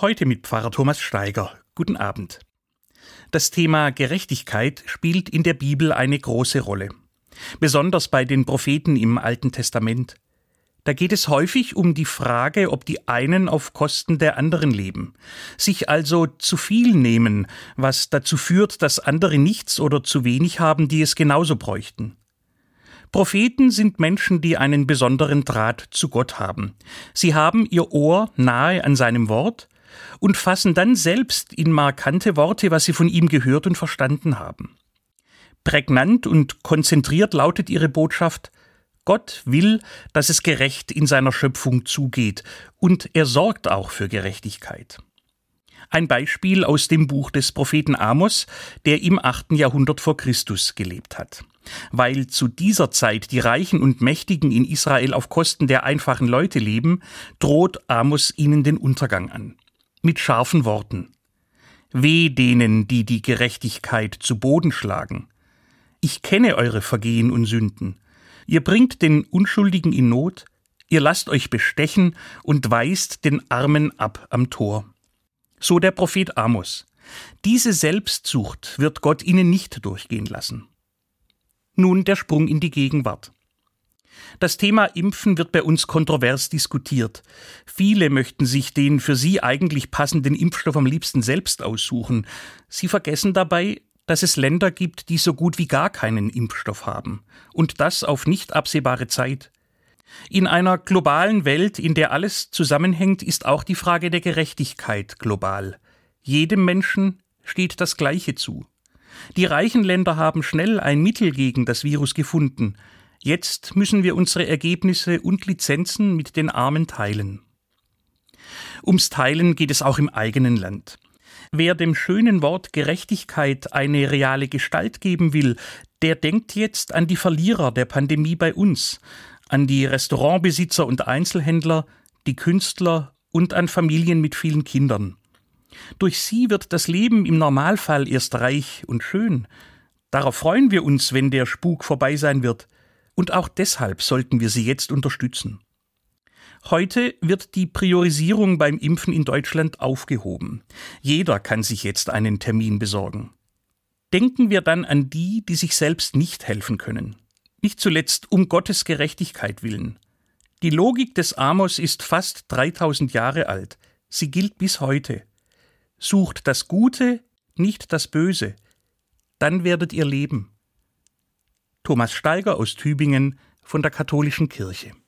Heute mit Pfarrer Thomas Steiger. Guten Abend. Das Thema Gerechtigkeit spielt in der Bibel eine große Rolle. Besonders bei den Propheten im Alten Testament. Da geht es häufig um die Frage, ob die einen auf Kosten der anderen leben, sich also zu viel nehmen, was dazu führt, dass andere nichts oder zu wenig haben, die es genauso bräuchten. Propheten sind Menschen, die einen besonderen Draht zu Gott haben. Sie haben ihr Ohr nahe an seinem Wort und fassen dann selbst in markante Worte, was sie von ihm gehört und verstanden haben. Prägnant und konzentriert lautet ihre Botschaft: Gott will, dass es gerecht in seiner Schöpfung zugeht, und er sorgt auch für Gerechtigkeit. Ein Beispiel aus dem Buch des Propheten Amos, der im 8. Jahrhundert vor Christus gelebt hat. Weil zu dieser Zeit die Reichen und Mächtigen in Israel auf Kosten der einfachen Leute leben, droht Amos ihnen den Untergang an. Mit scharfen Worten: Weh denen, die die Gerechtigkeit zu Boden schlagen. Ich kenne eure Vergehen und Sünden. Ihr bringt den Unschuldigen in Not, ihr lasst euch bestechen und weist den Armen ab am Tor. So der Prophet Amos. Diese Selbstsucht wird Gott ihnen nicht durchgehen lassen. Nun der Sprung in die Gegenwart. Das Thema Impfen wird bei uns kontrovers diskutiert. Viele möchten sich den für sie eigentlich passenden Impfstoff am liebsten selbst aussuchen. Sie vergessen dabei, dass es Länder gibt, die so gut wie gar keinen Impfstoff haben. Und das auf nicht absehbare Zeit. In einer globalen Welt, in der alles zusammenhängt, ist auch die Frage der Gerechtigkeit global. Jedem Menschen steht das Gleiche zu. Die reichen Länder haben schnell ein Mittel gegen das Virus gefunden. Jetzt müssen wir unsere Ergebnisse und Lizenzen mit den Armen teilen. Ums Teilen geht es auch im eigenen Land. Wer dem schönen Wort Gerechtigkeit eine reale Gestalt geben will, der denkt jetzt an die Verlierer der Pandemie bei uns, an die Restaurantbesitzer und Einzelhändler, die Künstler und an Familien mit vielen Kindern. Durch sie wird das Leben im Normalfall erst reich und schön. Darauf freuen wir uns, wenn der Spuk vorbei sein wird. Und auch deshalb sollten wir sie jetzt unterstützen. Heute wird die Priorisierung beim Impfen in Deutschland aufgehoben. Jeder kann sich jetzt einen Termin besorgen. Denken wir dann an die, die sich selbst nicht helfen können. Nicht zuletzt um Gottes Gerechtigkeit willen. Die Logik des Amos ist fast 3000 Jahre alt. Sie gilt bis heute. Sucht das Gute, nicht das Böse. Dann werdet ihr leben. Thomas Steiger aus Tübingen von der Katholischen Kirche.